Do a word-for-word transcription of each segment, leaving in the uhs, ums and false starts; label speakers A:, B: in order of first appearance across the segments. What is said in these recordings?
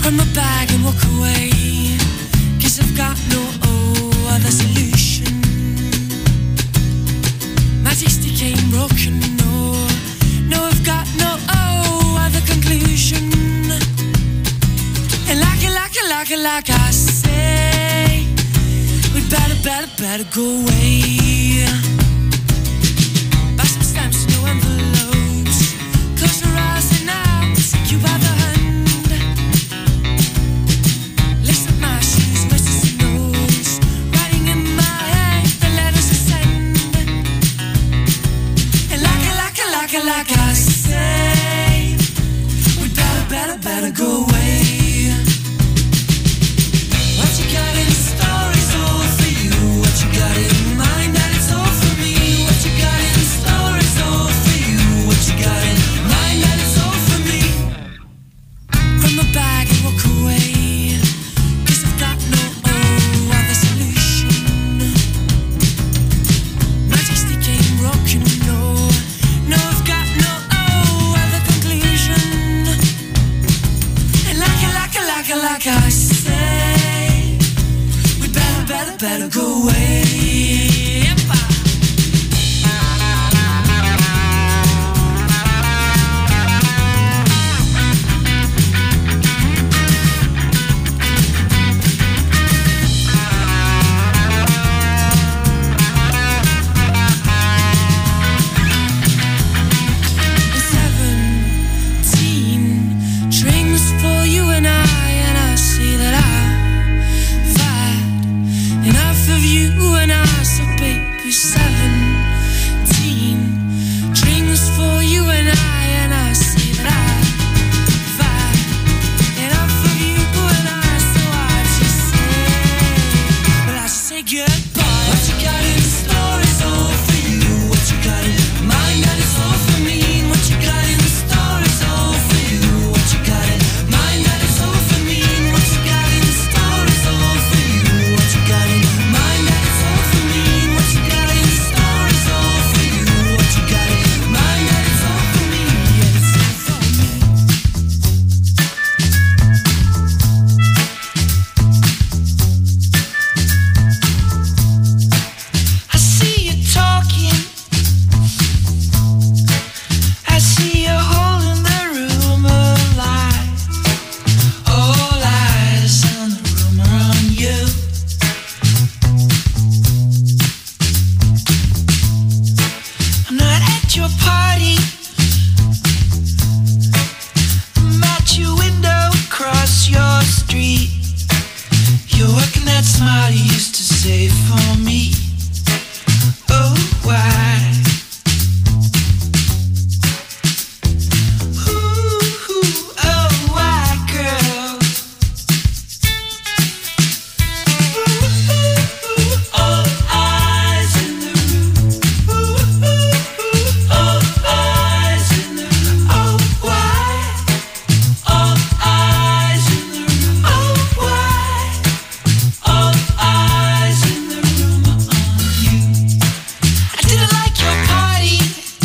A: Grab my bag and walk away, 'cause I've got no oh, other solution. My tasty came broken, no, no, I've got no oh, other conclusion. And like it, like it, like it, like I say, we better, better, better go away. Buy some stamps, no envelopes. Close your eyes and I'll take you by the hand. Lace up my shoes, whistles and nose, writing in my hand the letters I send. And like it, like it, like it, like I say, we better, better, better go away. What you got in store is all for you. What you got in mind, that it's all for me. What you got in store is all for you. What you got in mind, that it's all for me. Grab my bag and walk away, 'cause I've got no oh, other solution. My tasty came broken, no, no, I've got no oh, other conclusion. And like it, like it, like it, like I say, we better, better, better go away. Yep-a. Seventeen drinks for you and I, and I see that I've had enough of you and I. So baby, seventeen drinks for you and I, and I see that I've had enough of you and I. So I just say, well, I just say goodbye. What you got in store is all for you. What you got in mind, that is all for me. What you got in store is all for you. What you got in mind, that is all for me. What you got in store is all for you. What you got in mind, that is all for me. What you got in store is all for you. What you got in mind, that is all for me. Yeah, it's all for me. I see you talking, I see you holding the room alive. All eyes on the room are on you. I'm not at your party, I'm at your window across your street. You're working that smile you used to save for me. Oh, why? Ooh, oh, why, girl? Ooh, all eyes in the room. Ooh, all eyes in the room. Oh, why? All eyes in the room. Oh, why? All eyes in the room on you. I didn't like your party.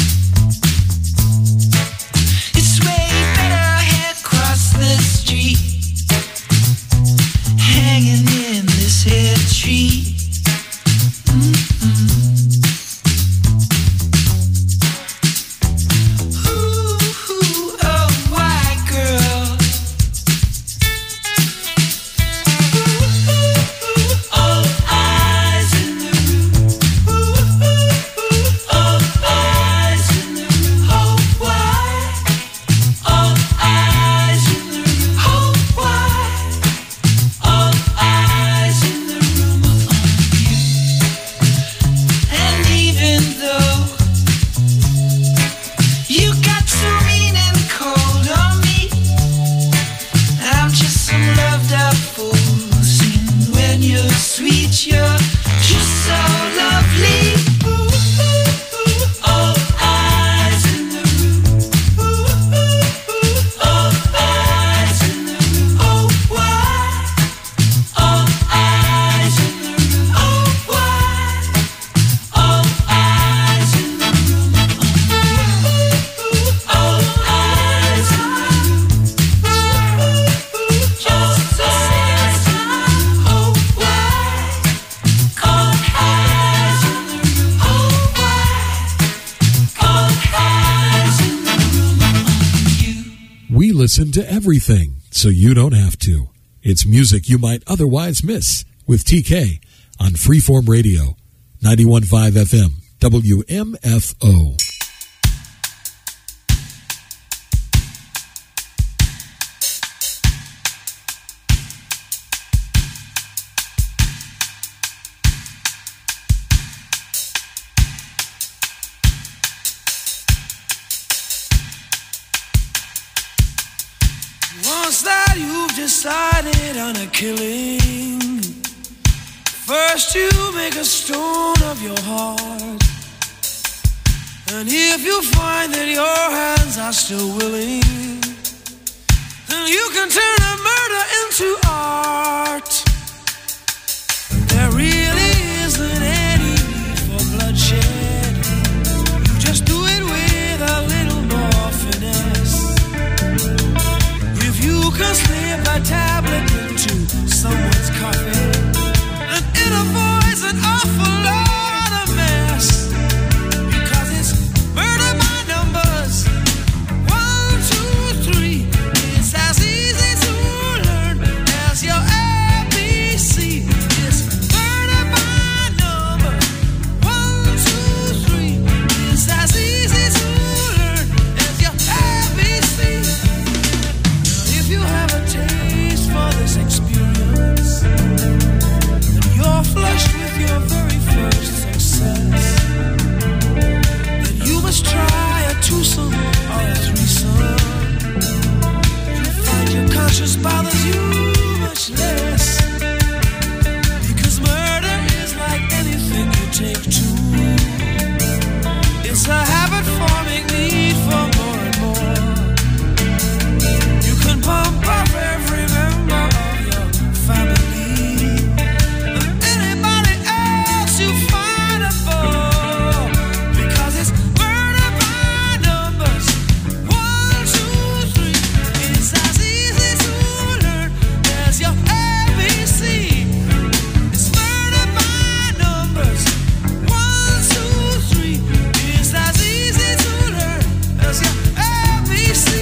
A: It's way better head across the street, hanging in this here tree. Ooh, oh, why, girl? All eyes in the room. All eyes in the room. Oh, why? All eyes in the room. Oh, why? All eyes in the room on you. And even though you got so mean and cold on me, I'm just some loved up fool. And when you're sweet, you're just so lovely. All eyes in the room. All eyes in the room. Oh, why? All eyes in the room. Oh, why? All eyes in the room on you. All eyes in the room.
B: listen to everything so you don't have to. It's music you might otherwise miss with T K on Freeform Radio, ninety-one point five F M, W M F O.
A: Once that you've decided on a killing, first you make a stone of your heart. And if you find that your hands are still willing, then you can turn a murder into art. There really isn't any need for bloodshed. You just do it with a little more finesse. If you can slip a tablet into someone's coffee, then it avoids an awful lot of mess. Because it's murder by numbers, one, two, three. It's as easy to learn as your A B C. It's murder by number, one, two, three. It's as easy to learn as your A B C. If you have a taste for this experience, and you're flushed with your very first success, then you must try a twosome or a threesome. You'll find your conscience bothers you much less, because murder is like anything you take to. It's a habit-forming need for more and more. You can pump up every member of your family and anybody else you find above, because it's murder by numbers, one, two, three. It's as easy to learn as your A B C. It's murder by numbers, one, two, three. It's as easy to learn as your A B C.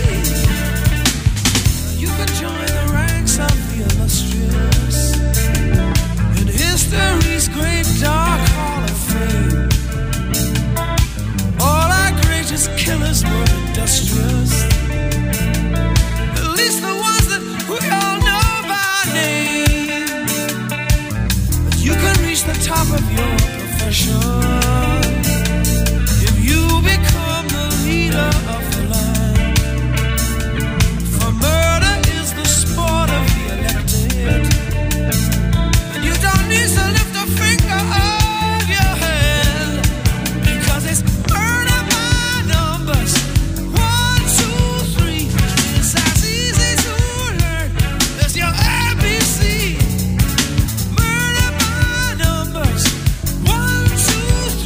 A: You can join the ranks of the illustrious in history's great dark hall of fame. All our greatest killers were industrious, at least the ones that we all know by name. But you can reach the top of your profession if you become the leader of the land. For murder is the sport of the elected, and you don't need to lift a finger of your head, because it's murder by numbers, one, two, three. It's as easy to learn as your A B C. Murder by numbers, one, two,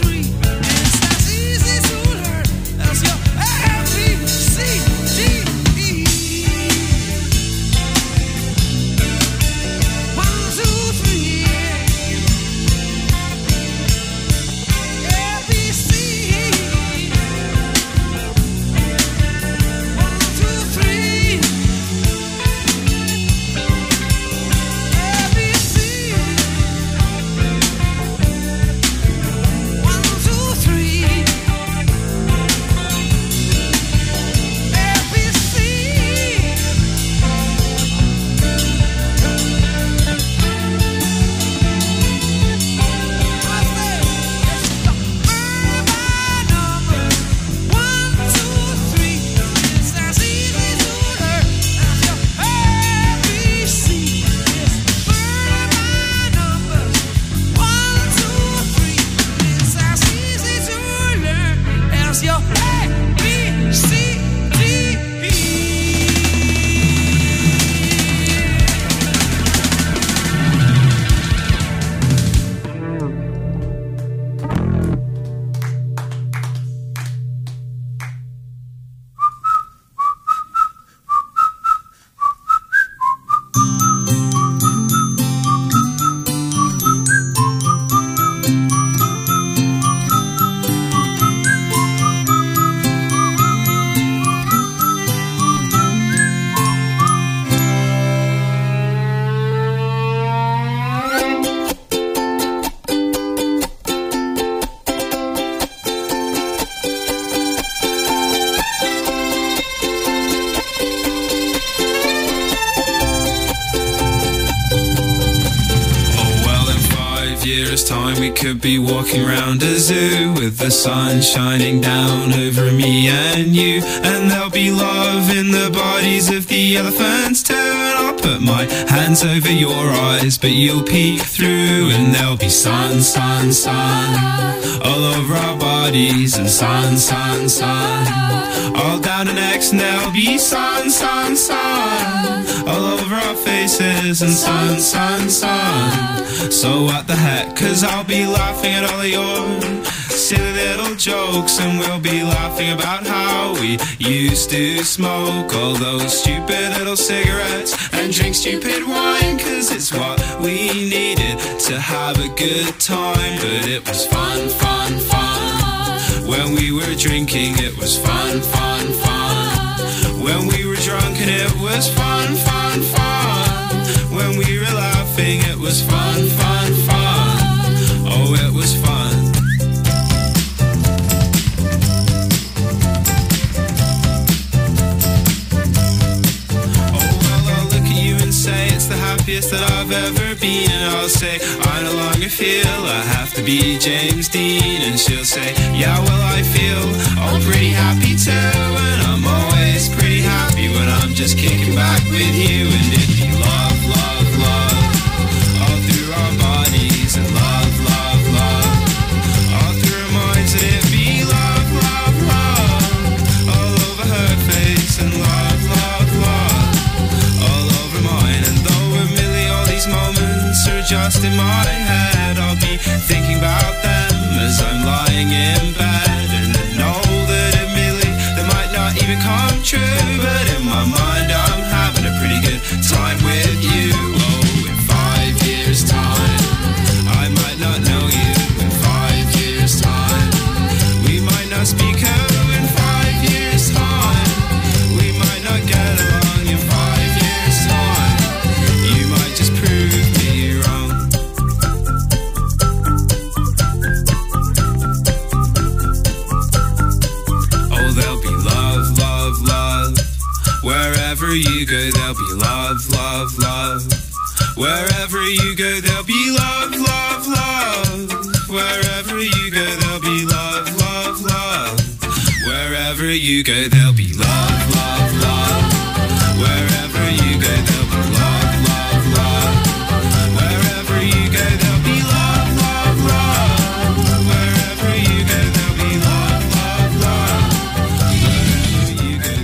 C: years' time we could be walking round a zoo with the sun shining down over me and you, and there'll be love in the bodies of the elephants too. And I'll put my hands over your eyes, but you'll peek through, and there'll be sun, sun, sun all over our bodies, and sun, sun, sun all down our necks, and there'll be sun, sun, sun all over our faces, and sun, sun, sun. So what the heck, 'cause I'll be laughing at all of your silly little jokes, and we'll be laughing about how we used to smoke all those stupid little cigarettes and drink stupid wine, 'cause it's what we needed to have a good time. But it was fun, fun, fun when we were drinking. It was fun, fun, fun when we were drunk, and it was fun, fun, fun when we were laughing. It was fun, fun, fun. Oh, it was fun. Say it's the happiest that I've ever been, and I'll say I no longer feel I have to be James Dean, and she'll say yeah, well I feel oh pretty happy too, and I'm always pretty happy when I'm just kicking back with you. And it'd be love, love, love all through our bodies, and love, love, love all through our minds, and it'd be love, love, love all over her face, and love, love, love all over mine. And though admittedly all these moments are just in my head, I'll be thinking about them as I'm lying in bed, and I know that admittedly they might not even come true, but in my mind I'm having a pretty good time with you. Oh, in five years time I might not know you. In five years time we might not speak. Oh, in five years time we might not get along. In five years time you might just prove me wrong. Oh, there'll be love, love, love wherever you go. There'll be love, love, love wherever you go. There'll be love, love, love wherever you go. There'll be love, love, love wherever you go. There'll be love, love, love wherever you go. There'll be love, love, love wherever you go. There'll be love, love, love wherever you go. There'll be love, love, love wherever you go.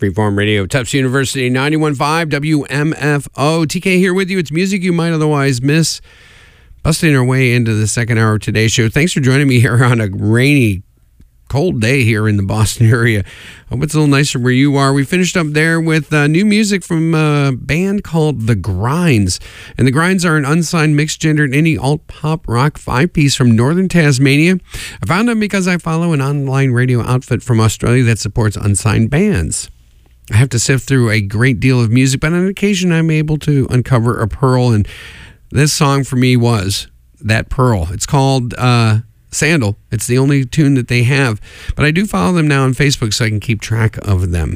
D: Freeform Radio, Tufts University, ninety-one point five W M F O. T K here with you. It's music you might otherwise miss. Busting our way into the second hour of today's show. Thanks for joining me here on a rainy, cold day here in the Boston area. Hope it's a little nicer where you are. We finished up there with uh, new music from a band called The Grinds. And The Grinds are an unsigned mixed-gendered indie alt-pop rock five-piece from northern Tasmania. I found them because I follow an online radio outfit from Australia that supports unsigned bands. I have to sift through a great deal of music, but on occasion I'm able to uncover a pearl, and this song for me was that pearl. It's called uh, Sandal. It's the only tune that they have, but I do follow them now on Facebook so I can keep track of them.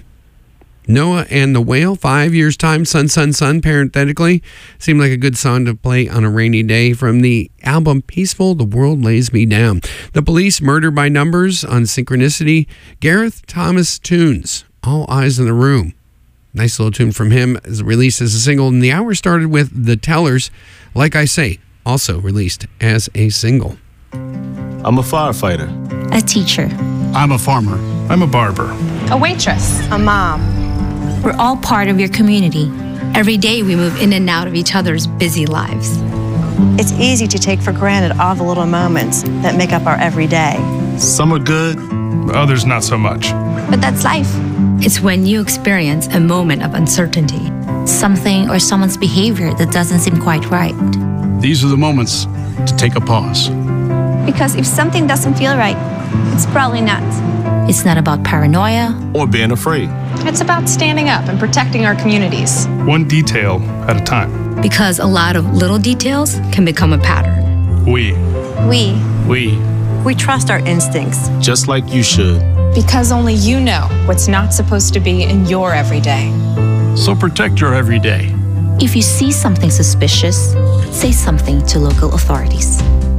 D: Noah and the Whale, Five Years Time, Sun, Sun, Sun, parenthetically. Seemed like a good song to play on a rainy day from the album Peaceful, The World Lays Me Down. The Police, Murder by Numbers on Synchronicity. Gareth Thomas Tunes, All Eyes in the Room. Nice little tune from him, is released as a single. And the hour started with The Tellers, Like I Say, also released as a single.
E: I'm a firefighter.
F: A teacher.
G: I'm a farmer. I'm a barber.
H: A waitress.
I: A mom.
F: We're all part of your community.
J: Every day we move in and out of each other's busy lives.
I: It's easy to take for granted all the little moments that make up our everyday.
E: Some are good,
G: others not so much.
J: But that's life. It's when you experience a moment of uncertainty.
F: Something or someone's behavior that doesn't seem quite right.
G: These are the moments to take a pause.
H: Because if something doesn't feel right, it's probably not.
F: It's not about paranoia
E: or being afraid.
H: It's about standing up and protecting our communities.
G: One detail at a time.
J: Because a lot of little details can become a pattern.
G: We.
H: We.
G: We.
I: We trust our instincts.
E: Just like you should.
H: Because only you know what's not supposed to be in your everyday.
G: So protect your everyday.
F: If you see something suspicious, say something to local authorities.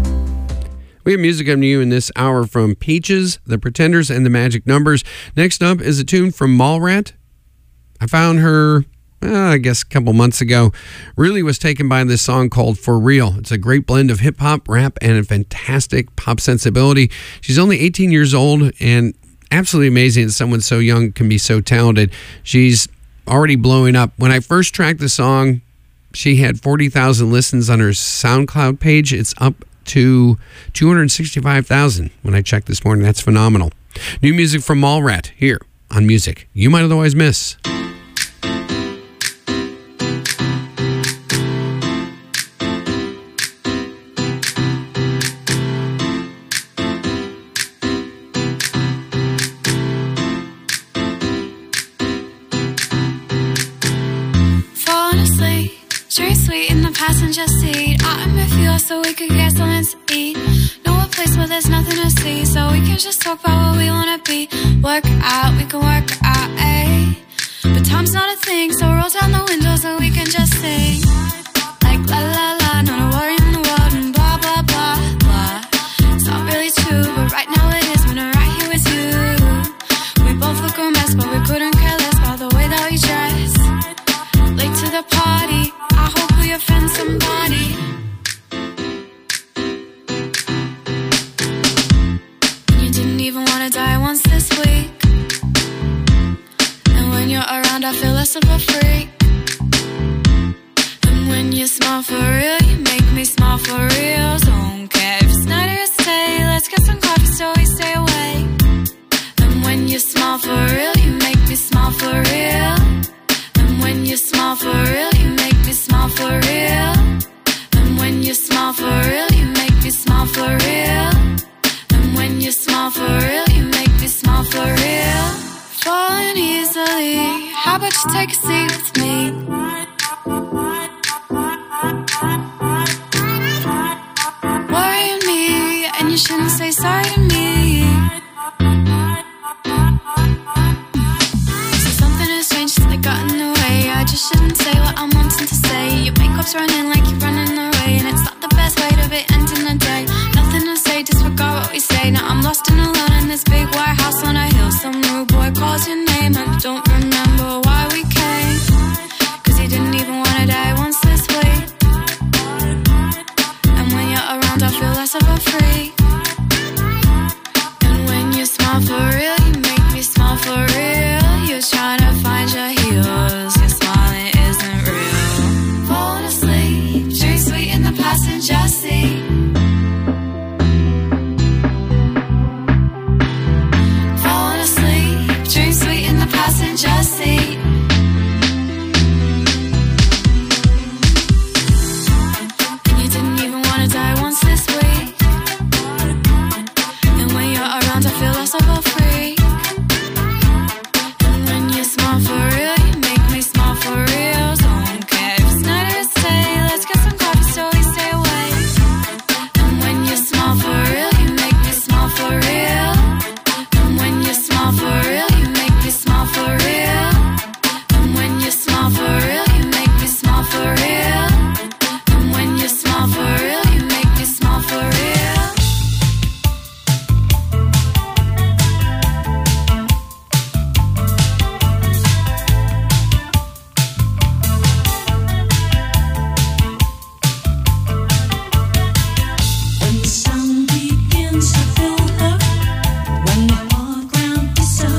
D: We have music coming to you in this hour from Peaches, The Pretenders, and The Magic Numbers. Next up is a tune from Mallrat. I found her, uh, I guess, a couple months ago. Really was taken by this song called For Real. It's a great blend of hip-hop, rap, and a fantastic pop sensibility. She's only eighteen years old and absolutely amazing that someone so young can be so talented. She's already blowing up. When I first tracked the song, she had forty thousand listens on her SoundCloud page. It's up to two hundred sixty-five thousand when I checked this morning. That's phenomenal. New music from Mallrat here on Music You Might Otherwise Miss.
A: Falling asleep, drink sweet in the passenger seat. I'm with you so we could get something to eat. Know a place where there's nothing to see, so we can just talk about what we wanna be. Work out, we can work out, eh? But time's not a thing, so roll down the window so we can just sing. Like la la la, not a worry in the world, and blah blah blah blah. It's not really true, but right now it is when I'm right here with you. We both look a mess, but we couldn't care less about the way that we dress. Late to the party, I hope we offend somebody. You didn't even wanna die once this week, and when you're around I feel less of a freak. And when you smile for real, you make me smile for real. Don't care if it's night or it's day, let's get some coffee so we stay awake. And when you smile for real, you make me smile for real. And when you smile for real, you make me smile for real. And when you smile for real, you make me smile for real. And when you smile for real, you make me smile for real. Falling easily, how about you take a seat with me? Worrying me, and you shouldn't say sorry to me. So something has changed since I got in the way. I just shouldn't say what I'm wanting to say. Your makeup's running like you're running away, and it's not the best way to be ending the day. Nothing to say, disregard what we say. Now I'm lost and alone in this big white house on a hill. Some rude boy calls your name, I don't remember why we came. Cause you didn't even wanna die once this week. And when you're around I feel less of a freak. And when you smile for real, you make me smile for real. You're trying to smile for real, you make me smile for real. And when you smile for real, you make me smile for real. And when you smile for real, you make me smile for real.
K: When the sun begins to fill her, when the foreground disappears.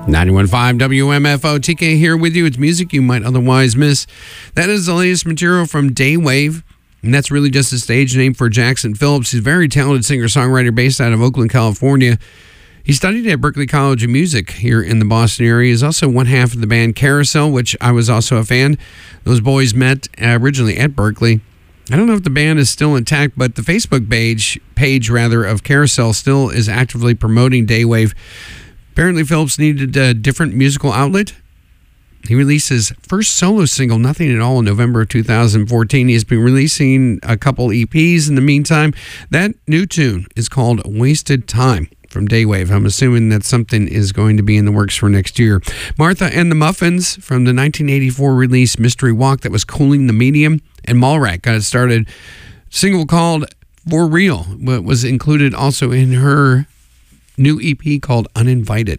D: ninety-one point five W M F O, T K here with you. It's music you might otherwise miss. That is the latest material from Daywave, and that's really just a stage name for Jackson Phillips. He's a very talented singer-songwriter based out of Oakland, California. He studied at Berklee College of Music here in the Boston area. He's also one half of the band Carousel, which I was also a fan. Those boys met originally at Berklee. I don't know if the band is still intact, but the Facebook page, page rather, of Carousel still is actively promoting Daywave. Apparently, Phillips needed a different musical outlet. He released his first solo single, Nothing at All, in November of two thousand fourteen. He's been releasing a couple E Ps in the meantime. That new tune is called Wasted Time from Daywave. I'm assuming that something is going to be in the works for next year. Martha and the Muffins from the nineteen eighty-four release Mystery Walk, that was Cooling the Medium. And Mallrat got it started. Single called For Real, what was included also in her new E P called Uninvited.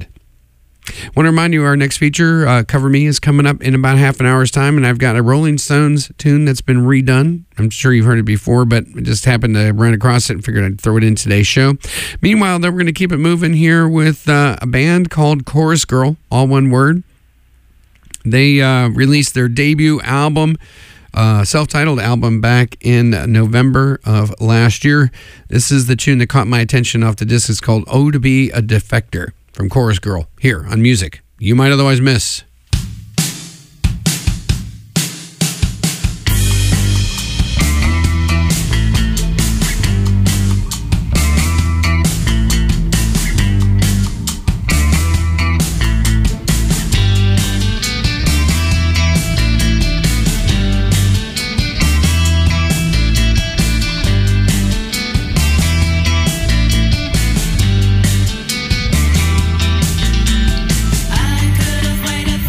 D: I want to remind you our next feature, uh, Cover Me, is coming up in about half an hour's time, and I've got a Rolling Stones tune that's been redone. I'm sure you've heard it before, but I just happened to run across it and figured I'd throw it in today's show. Meanwhile, though, we're going to keep it moving here with uh, a band called Chorus Girl, all one word. They uh, released their debut album, Uh, self-titled album, back in November of last year. This is the tune that caught my attention off the disc. It's called Oh to Be a Defector from Chorus Girl, here on Music You Might Otherwise Miss.
A: I could have waited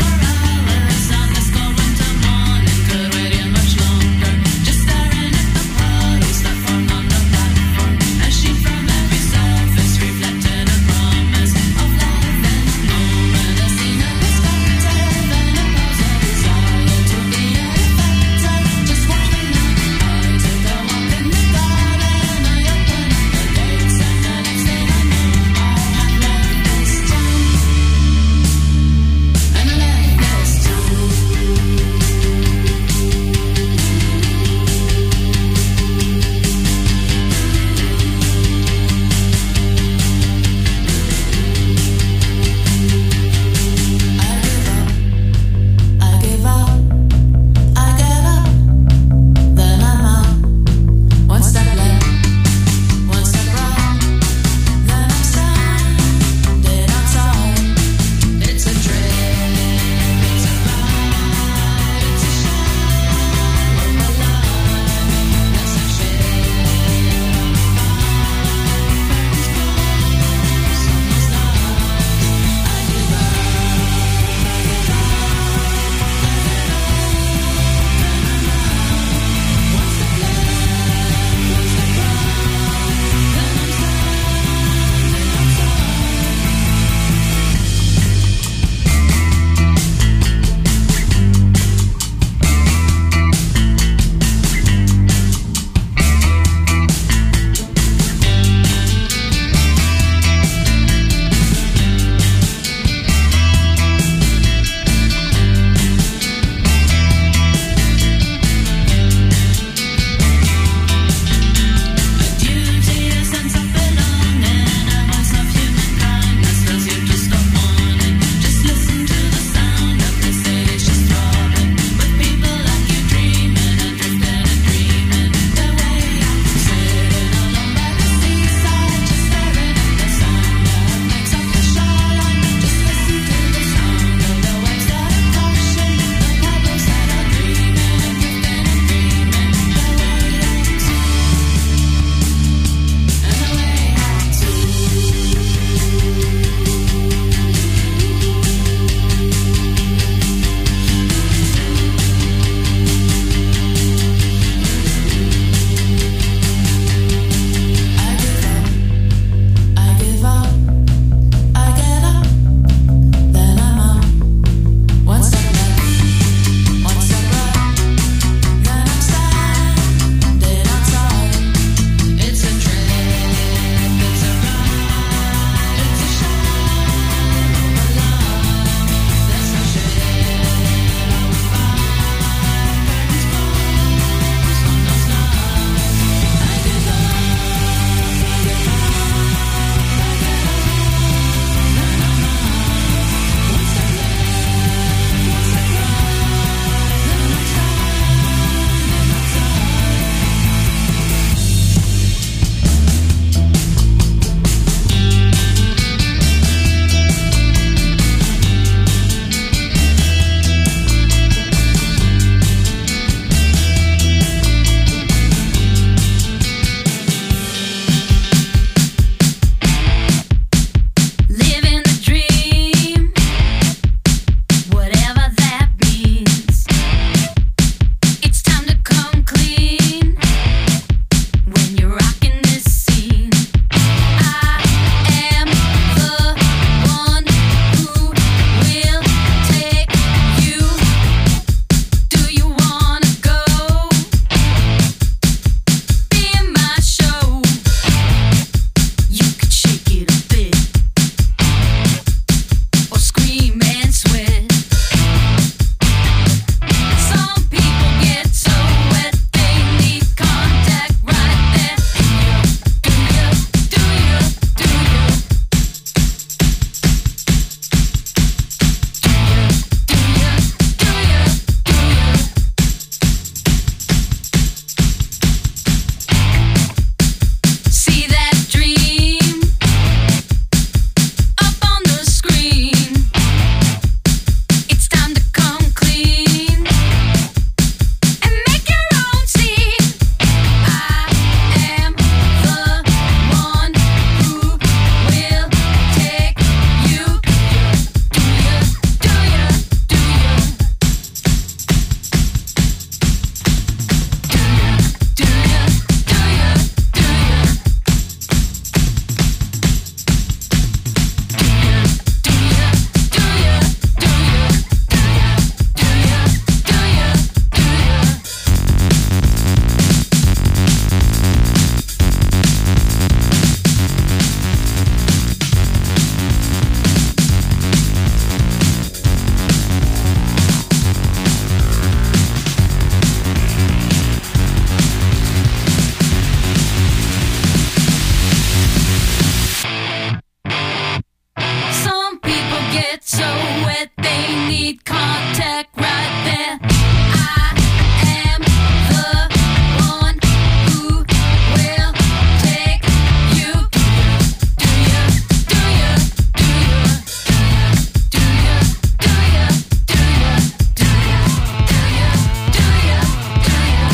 A: get so wet they need contact right there. I am the one who will take you. Do you, do you, do you, do you, do you, do you, do you, do you, do you, do you, do you,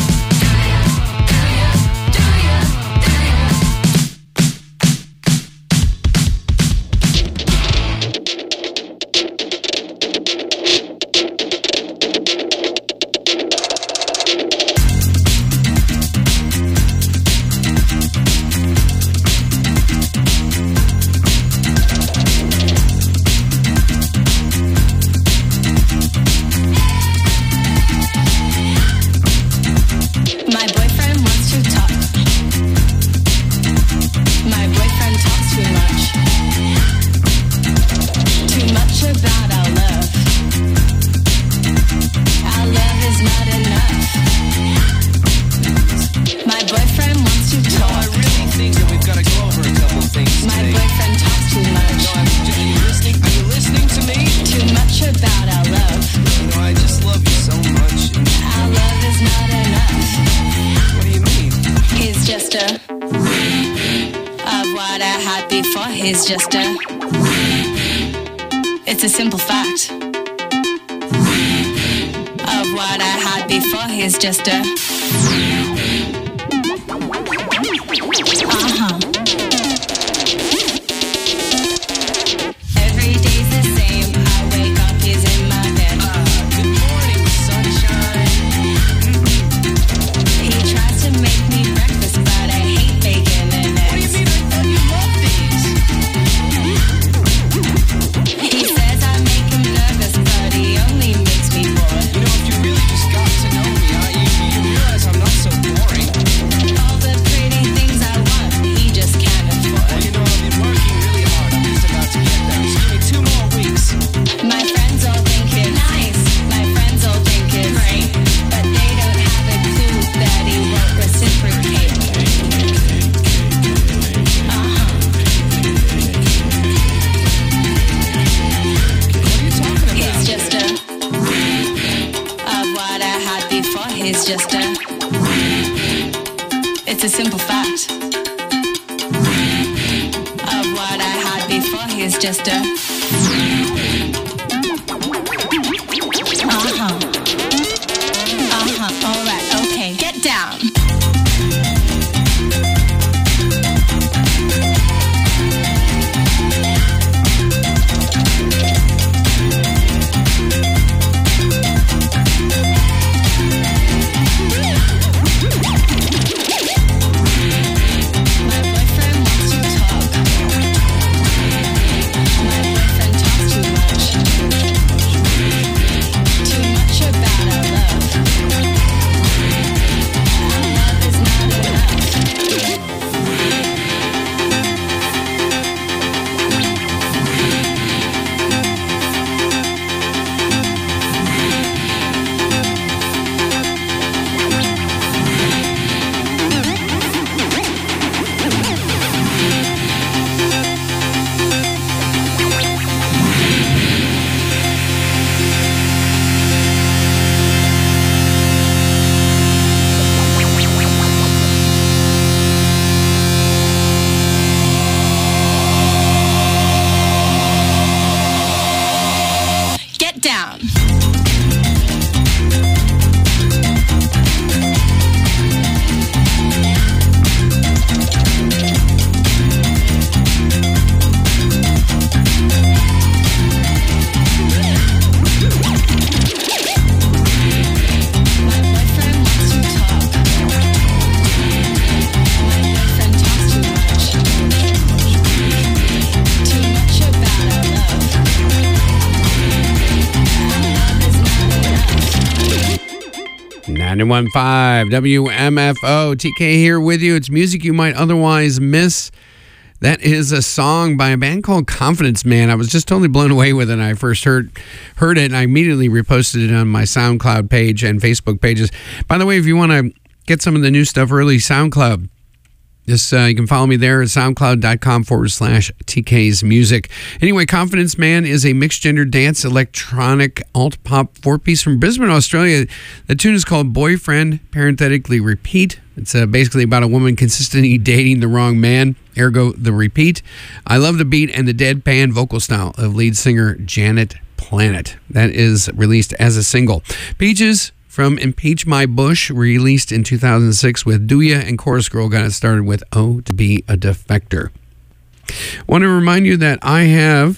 A: do you, do you, do you. My boyfriend wants to talk. My boyfriend talks too much. Too much about our love. Our love is not enough. My boyfriend wants to talk.
K: I really think that we've got to go over a couple things
A: My
K: today.
A: boyfriend talks too much.
K: No, I'm, are you listening? Are you listening to me?
A: Too much about our love.
K: You know, I just love you so much. And
A: Our love is not enough.
K: what do you mean?
A: He's just a of what I had before. He's just a. It's a simple fact. Of what I had before. He's just a. Uh huh. Every day's the same. I wake up, he's in my bed.
K: Good morning, sunshine.
A: He tries to make me breakfast, but I hate bacon and
K: What do you
A: eggs.
K: mean? I thought you loved these.
A: He says I make him nervous, but he only makes me bored.
K: You know, if you really just got to know me, I, you, you realize I'm not so boring.
A: All the pretty things I want, he just can't
K: Well,
A: afford.
K: you know, I've been working really hard. I'm just about to get there. Just give me two more weeks.
A: My friends all think it's nice. My friends all think it's great, but they don't have a clue that he won't reciprocate. Uh-huh.
K: What are you talking about?
A: He's just a of what I had before. He's just a. It's a simple fact. Of what I had before. He's just a. Uh huh. Uh huh. All right. Okay. Get down. My boyfriend wants to talk. My boyfriend talks too much. Too much about our love. Our love is not enough. Get down. My boyfriend wants to talk. My boyfriend talks too much. Too much about our love.
D: ninety-one point five W M F O. T K here with you. It's music you might otherwise miss. That is a song by a band called Confidence Man. I was just totally blown away with it when I first heard heard it, and I immediately reposted it on my SoundCloud page and Facebook pages. By the way, if you want to get some of the new stuff early, SoundCloud Just, uh, you can follow me there at soundcloud.com forward slash TK's music. Anyway, Confidence Man is a mixed gender dance electronic alt pop four piece from Brisbane, Australia. The tune is called Boyfriend, parenthetically repeat. It's uh, basically about a woman consistently dating the wrong man, ergo the repeat. I love the beat and the deadpan vocal style of lead singer Janet Planet. That is released as a single. Peaches from Impeach My Bush, released in two thousand six with Douya, and Chorus Girl got it started with Oh to Be a Defector. Want to remind you that I have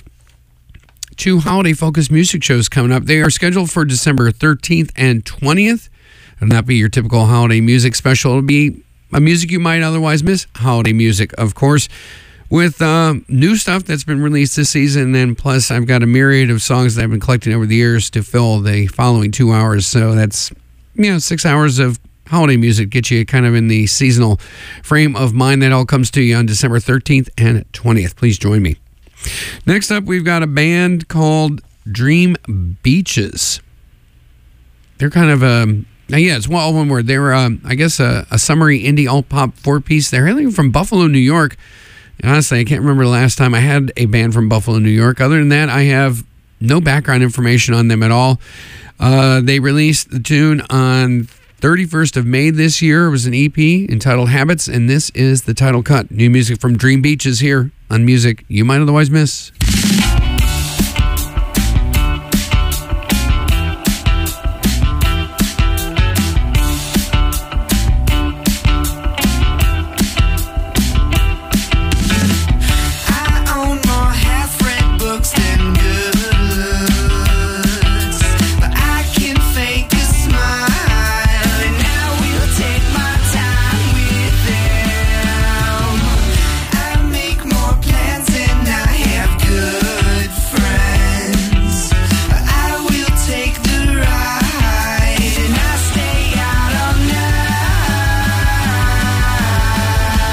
D: two holiday-focused music shows coming up. They are scheduled for December thirteenth and twentieth. It'll not be your typical holiday music special. It'll be a music you might otherwise miss. Holiday music, of course, with uh, new stuff that's been released this season. And plus, I've got a myriad of songs that I've been collecting over the years to fill the following two hours. So that's, you know, six hours of holiday music. Get you kind of in the seasonal frame of mind. That all comes to you on December thirteenth and twentieth. Please join me. Next up, we've got a band called Dream Beaches. They're kind of a... Now, yeah, it's all one word. They're, um, I guess, a, a summery indie alt-pop four-piece. They're hailing from Buffalo, New York. And honestly, I can't remember the last time I had a band from Buffalo, New York. Other than that, I have no background information on them at all. Uh, they released the tune on thirty-first of May this year. It was an E P entitled Habits, and this is the title cut. New music from Dream Beaches here on Music You Might Otherwise Miss.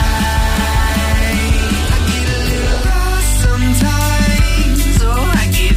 A: Sometimes, oh, I get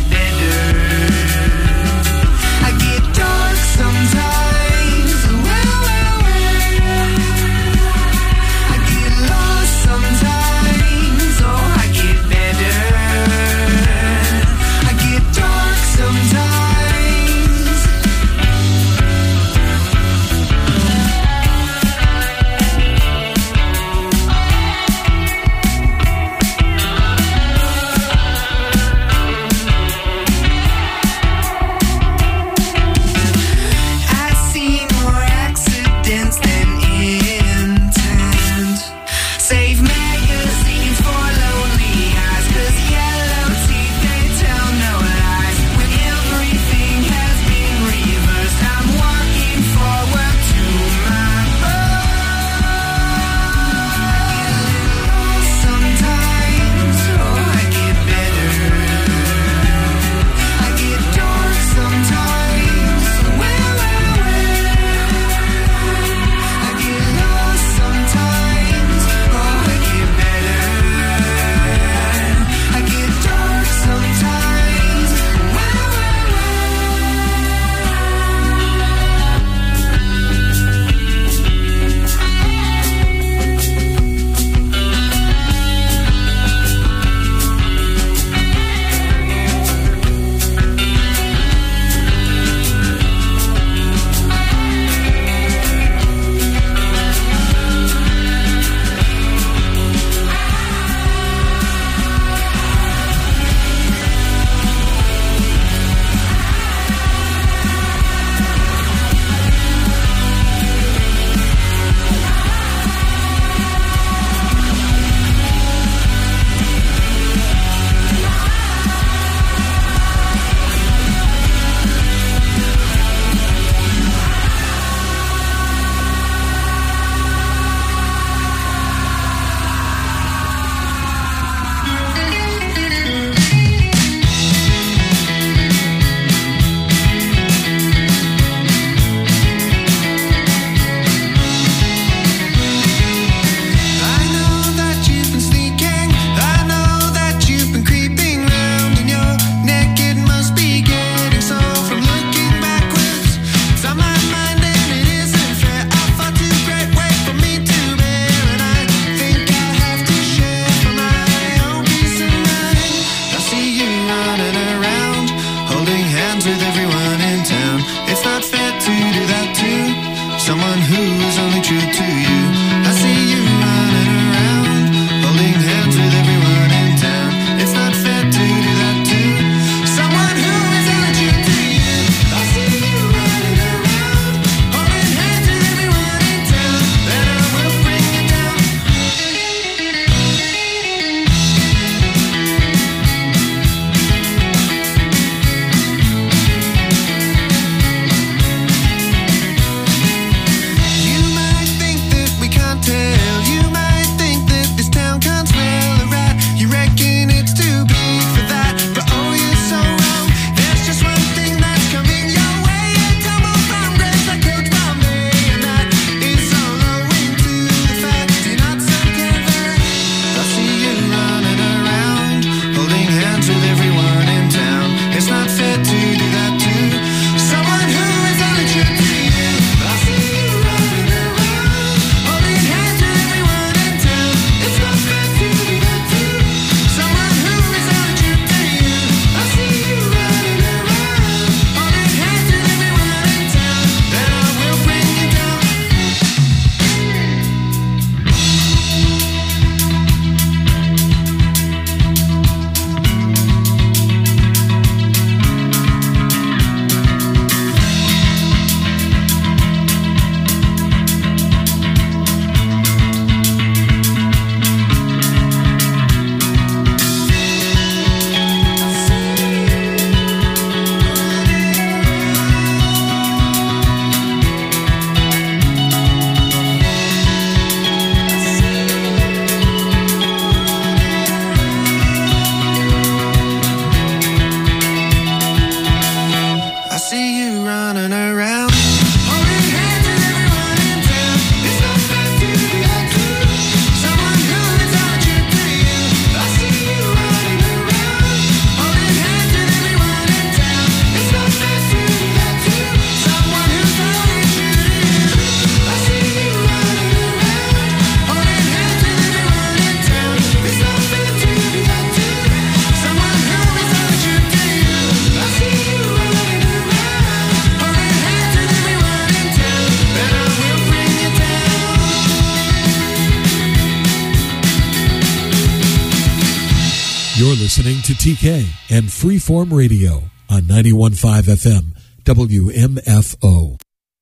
B: listening to T K and Freeform Radio on ninety-one point five F M W M F O.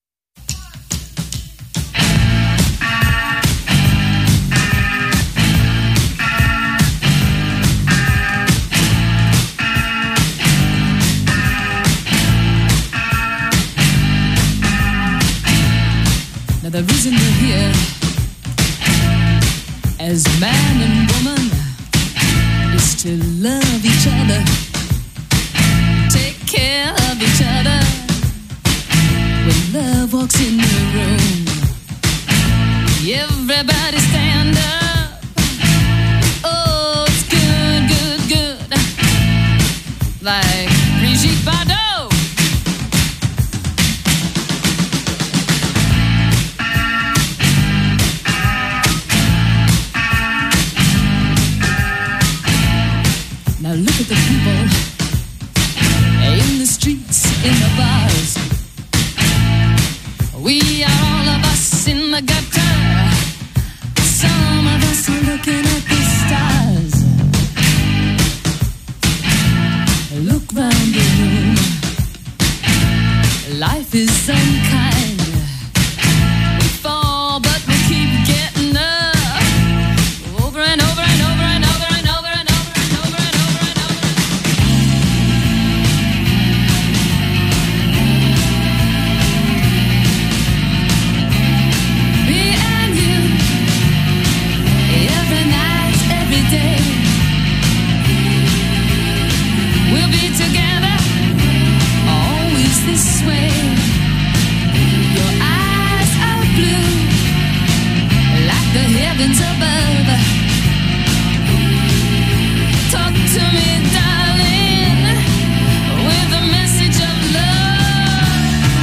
L: Now the reason we're here as man and woman is to love each other, take care of each other. When love walks in the room, everybody stand up. Oh, it's good, good, good. Like Brigitte Bardot. Now look at the people in the streets, in the bars. We are all of us in the gutter. Some of us are looking at the stars. Look round the room. Life is unkind. We fall, but we keep getting up. Over and over and over and over and over and over and over and over and over. Me and you, every night, every day. We'll be together, always this way. Your eyes are blue, like the heavens above. Talk to me, darling, with a message of love.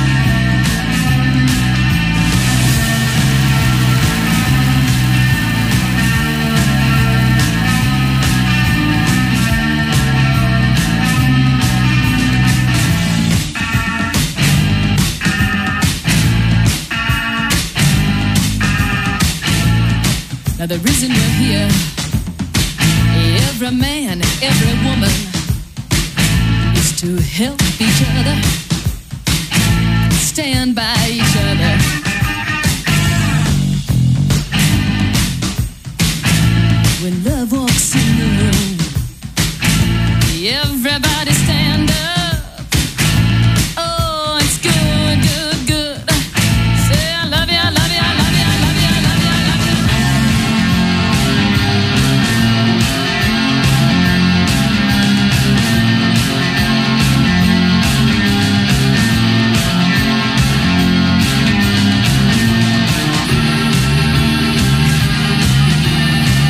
L: Now the reason we're here, every man, every woman, is to help each other, stand by each other. When love walks in the room, everybody stand up. Oh, it's good, good, good. Say I love you, I love you, I love you, I love you, I love you, I love you.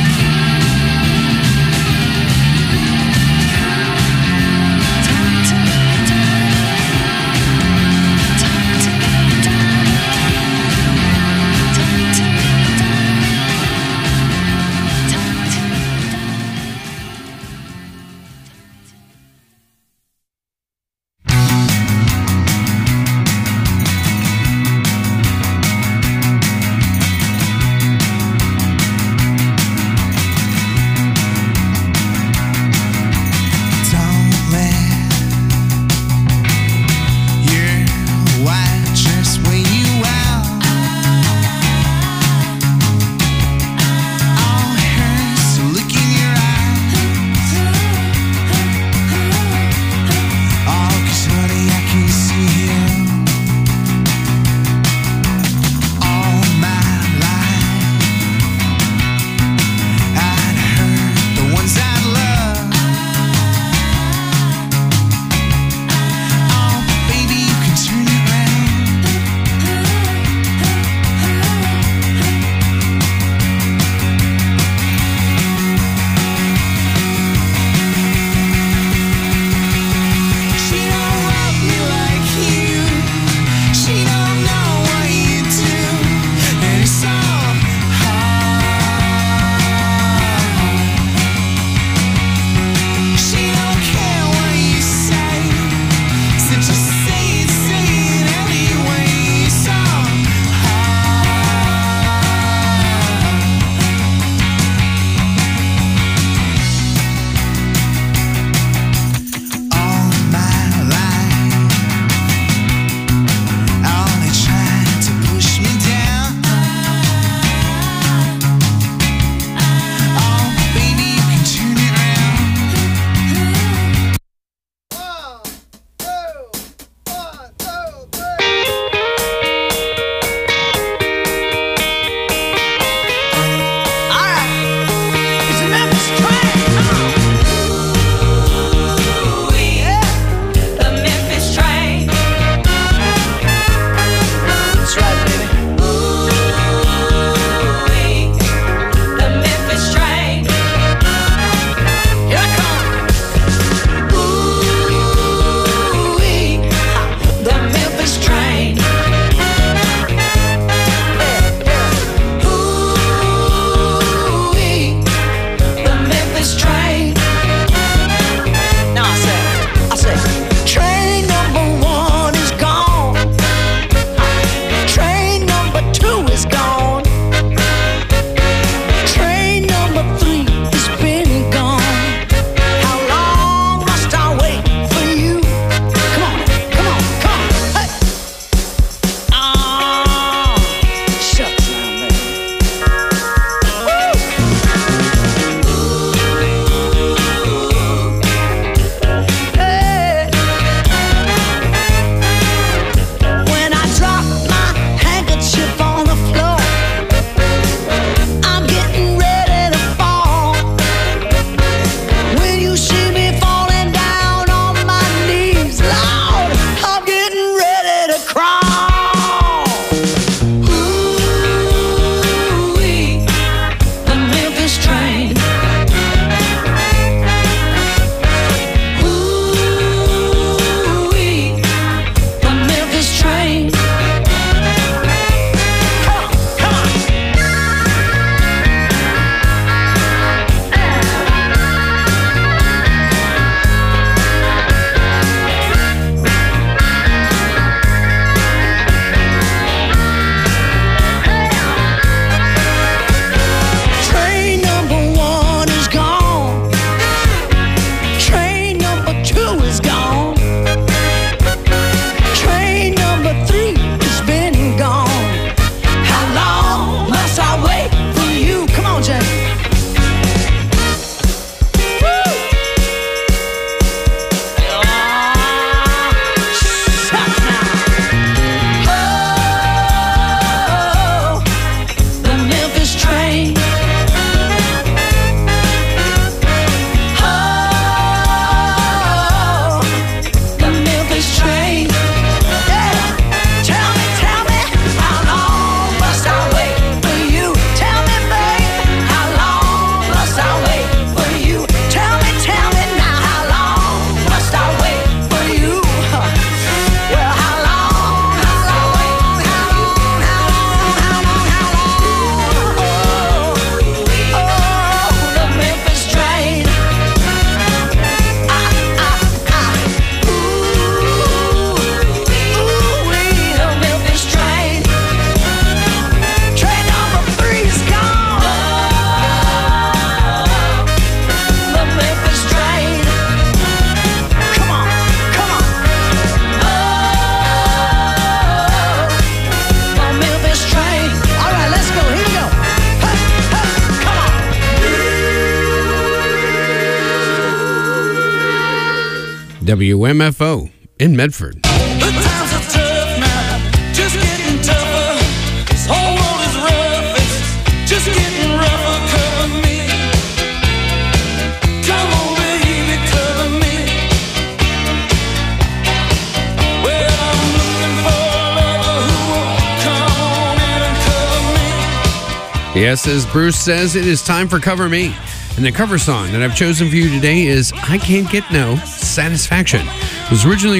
L: Talk to me,
D: W M F O in Medford.
A: The times are tough now, just getting tougher. This whole world is rough, it's just getting rougher. Cover me, come on baby, cover me. Well, I'm looking for a lover who will come on in and cover me.
D: Yes, as Bruce says, it is time for Cover Me. And the cover song that I've chosen for you today is I Can't Get No Satisfaction. It was originally